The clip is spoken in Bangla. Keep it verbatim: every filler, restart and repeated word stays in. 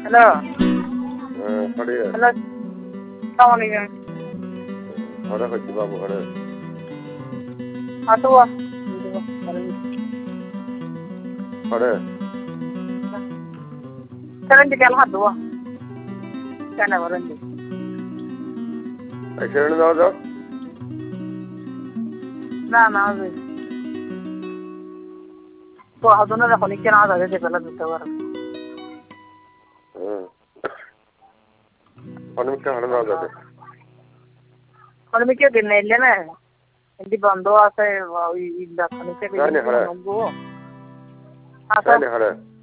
হ্যালো হ্যালো আসসালামু আলাইকুম হরে হচ্ছে বাবু হরে আসো হরে Serendik al hadwa. Kana warendi. এখানে দাও দাও Na na বে. তো আদনা যখন কেন আদা যে বেলা দিতে পারে। হুম অনেকটা হারে দাও যাবে অনেকে দিন এলে না এটি বন্ধ আছে ওই ইন্ডাকশন থেকে জানি হারে আছে জানি হারে